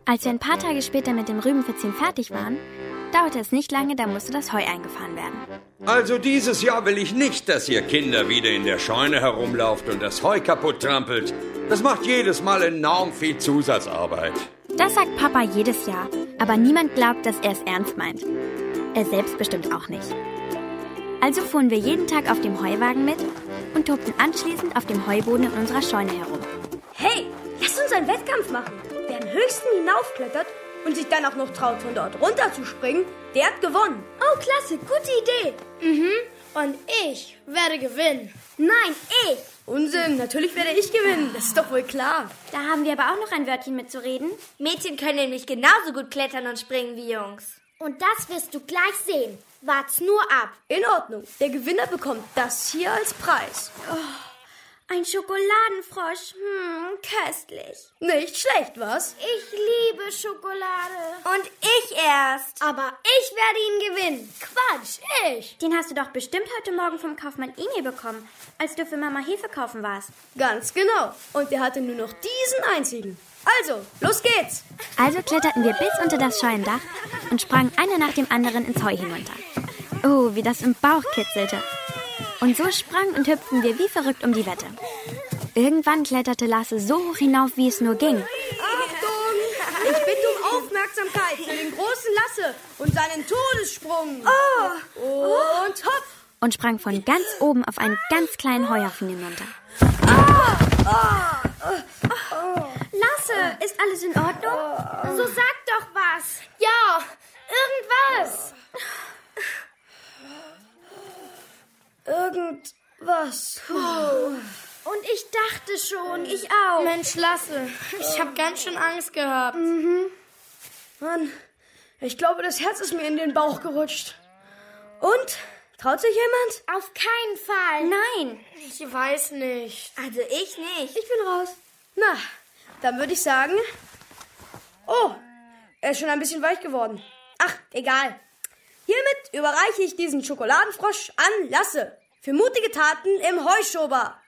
Als wir ein paar Tage später mit dem Rübenverziehen fertig waren, dauerte es nicht lange, da musste das Heu eingefahren werden. Also dieses Jahr will ich nicht, dass ihr Kinder wieder in der Scheune herumlauft und das Heu kaputt trampelt. Das macht jedes Mal enorm viel Zusatzarbeit. Das sagt Papa jedes Jahr, aber niemand glaubt, dass er es ernst meint. Er selbst bestimmt auch nicht. Also fuhren wir jeden Tag auf dem Heuwagen mit und tobten anschließend auf dem Heuboden in unserer Scheune herum. Hey, lass uns einen Wettkampf machen. Wer am höchsten hinaufklettert und sich dann auch noch traut, von dort runterzuspringen, der hat gewonnen. Oh, klasse, gute Idee. Und ich werde gewinnen. Nein, ich. Unsinn, natürlich werde ich gewinnen, das ist doch wohl klar. Da haben wir aber auch noch ein Wörtchen mitzureden. Mädchen können nämlich genauso gut klettern und springen wie Jungs. Und das wirst du gleich sehen. Wart's nur ab. In Ordnung, der Gewinner bekommt das hier als Preis. Ein Schokoladenfrosch. Köstlich. Nicht schlecht, was? Ich liebe Schokolade. Und ich erst. Aber ich werde ihn gewinnen. Quatsch, ich. Den hast du doch bestimmt heute Morgen vom Kaufmann Emil bekommen, als du für Mama Hefe kaufen warst. Ganz genau. Und der hatte nur noch diesen einzigen. Also, los geht's. Also kletterten wir bis unter das Scheunendach und sprangen einer nach dem anderen ins Heu hinunter. Oh, wie das im Bauch kitzelte. Und so sprangen und hüpften wir wie verrückt um die Wette. Irgendwann kletterte Lasse so hoch hinauf, wie es nur ging. Achtung! Ich bitte um Aufmerksamkeit für den großen Lasse und seinen Todessprung. Und hopp! Und sprang von ganz oben auf einen ganz kleinen Heuhaufen hinunter. Lasse, ist alles in Ordnung? So sag doch was. Ja, irgendwas. Irgendwas. Und ich dachte schon, ich auch. Mensch, Lasse, ich habe ganz schön Angst gehabt. Mann, ich glaube, das Herz ist mir in den Bauch gerutscht. Und? Traut sich jemand? Auf keinen Fall. Nein! Ich weiß nicht. Also ich nicht. Ich bin raus. Na, dann würde ich sagen... Oh, er ist schon ein bisschen weich geworden. Ach, egal. Hiermit überreiche ich diesen Schokoladenfrosch an Lasse für mutige Taten im Heuschober.